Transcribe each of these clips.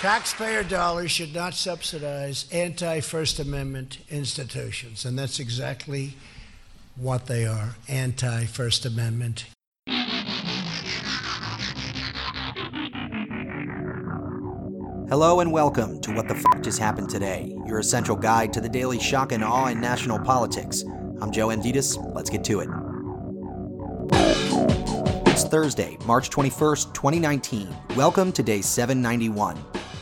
Taxpayer dollars should not subsidize anti-First Amendment institutions, and that's exactly what they are, anti-First Amendment. Hello and welcome to What the F*** Just Happened Today, your essential guide to the daily shock and awe in national politics. I'm Joe Amditis. Let's get to it. It's Thursday, March 21st, 2019. Welcome to day 791.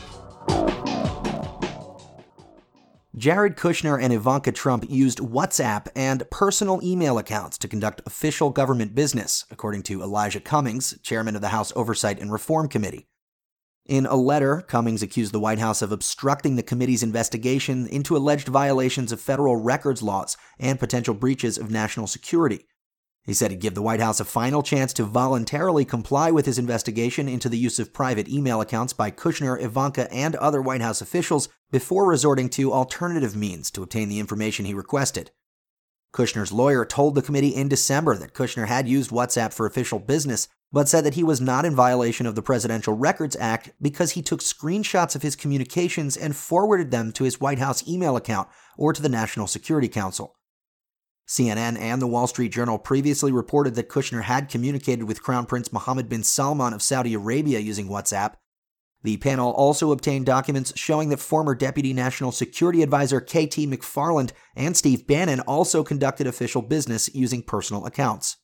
Jared Kushner and Ivanka Trump used WhatsApp and personal email accounts to conduct official government business, according to Elijah Cummings, chairman of the House Oversight and Reform Committee. In a letter, Cummings accused the White House of obstructing the committee's investigation into alleged violations of federal records laws and potential breaches of national security. He said he'd give the White House a final chance to voluntarily comply with his investigation into the use of private email accounts by Kushner, Ivanka, and other White House officials before resorting to alternative means to obtain the information he requested. Kushner's lawyer told the committee in December that Kushner had used WhatsApp for official business, but said that he was not in violation of the Presidential Records Act because he took screenshots of his communications and forwarded them to his White House email account or to the National Security Council. CNN and the Wall Street Journal previously reported that Kushner had communicated with Crown Prince Mohammed bin Salman of Saudi Arabia using WhatsApp. The panel also obtained documents showing that former Deputy National Security Advisor K.T. McFarland and Steve Bannon also conducted official business using personal accounts.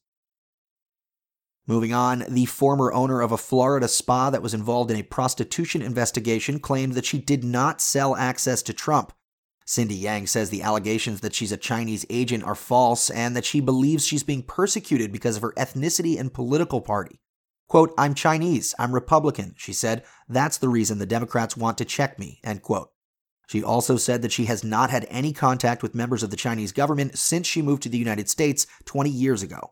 Moving on, the former owner of a Florida spa that was involved in a prostitution investigation claimed that she did not sell access to Trump. Cindy Yang says the allegations that she's a Chinese agent are false and that she believes she's being persecuted because of her ethnicity and political party. Quote, "I'm Chinese, I'm Republican," she said. "That's the reason the Democrats want to check me," end quote. She also said that she has not had any contact with members of the Chinese government since she moved to the United States 20 years ago.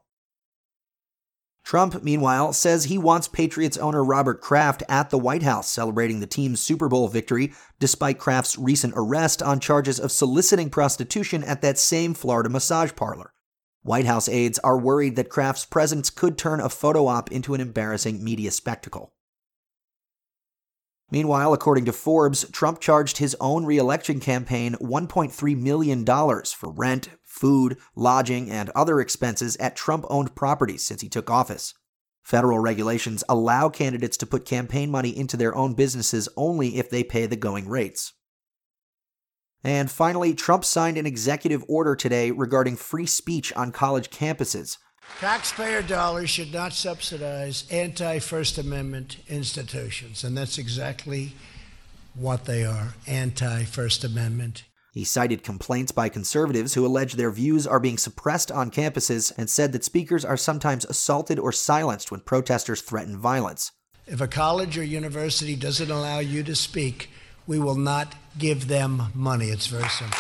Trump, meanwhile, says he wants Patriots owner Robert Kraft at the White House celebrating the team's Super Bowl victory, despite Kraft's recent arrest on charges of soliciting prostitution at that same Florida massage parlor. White House aides are worried that Kraft's presence could turn a photo op into an embarrassing media spectacle. Meanwhile, according to Forbes, Trump charged his own re-election campaign $1.3 million for rent, food, lodging, and other expenses at Trump-owned properties since he took office. Federal regulations allow candidates to put campaign money into their own businesses only if they pay the going rates. And finally, Trump signed an executive order today regarding free speech on college campuses. Taxpayer dollars should not subsidize anti-First Amendment institutions, and that's exactly what they are, anti-First Amendment. He cited complaints by conservatives who allege their views are being suppressed on campuses and said that speakers are sometimes assaulted or silenced when protesters threaten violence. If a college or university doesn't allow you to speak, we will not give them money. It's very simple.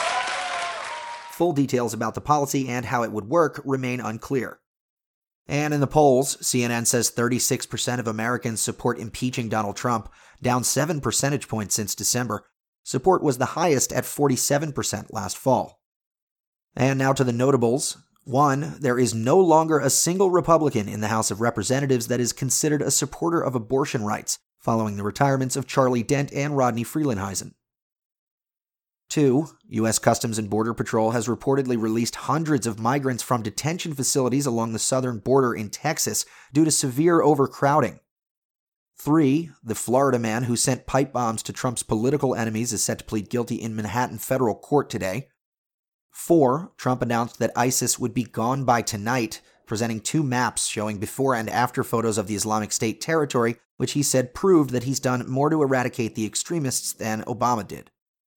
Full details about the policy and how it would work remain unclear. And in the polls, CNN says 36% of Americans support impeaching Donald Trump, down 7 percentage points since December. Support was the highest at 47% last fall. And now to the notables. 1. There is no longer a single Republican in the House of Representatives that is considered a supporter of abortion rights, following the retirements of Charlie Dent and Rodney Frelinghuysen. 2. U.S. Customs and Border Patrol has reportedly released hundreds of migrants from detention facilities along the southern border in Texas due to severe overcrowding. 3. The Florida man who sent pipe bombs to Trump's political enemies is set to plead guilty in Manhattan federal court today. 4. Trump announced that ISIS would be gone by tonight, presenting 2 maps showing before and after photos of the Islamic State territory, which he said proved that he's done more to eradicate the extremists than Obama did.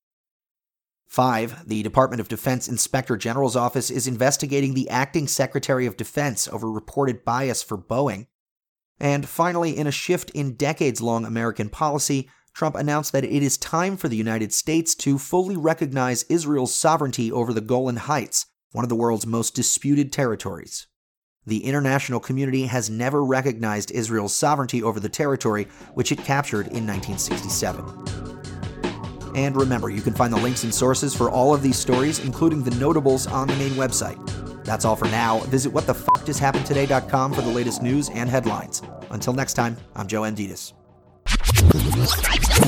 5. The Department of Defense Inspector General's office is investigating the acting Secretary of Defense over reported bias for Boeing. And finally, in a shift in decades-long American policy, Trump announced that it is time for the United States to fully recognize Israel's sovereignty over the Golan Heights, one of the world's most disputed territories. The international community has never recognized Israel's sovereignty over the territory, which it captured in 1967. And remember, you can find the links and sources for all of these stories, including the notables, on the main website. That's all for now. Visit whatthefjusthappenedtoday.com for the latest news and headlines. Until next time, I'm Joe Amditis.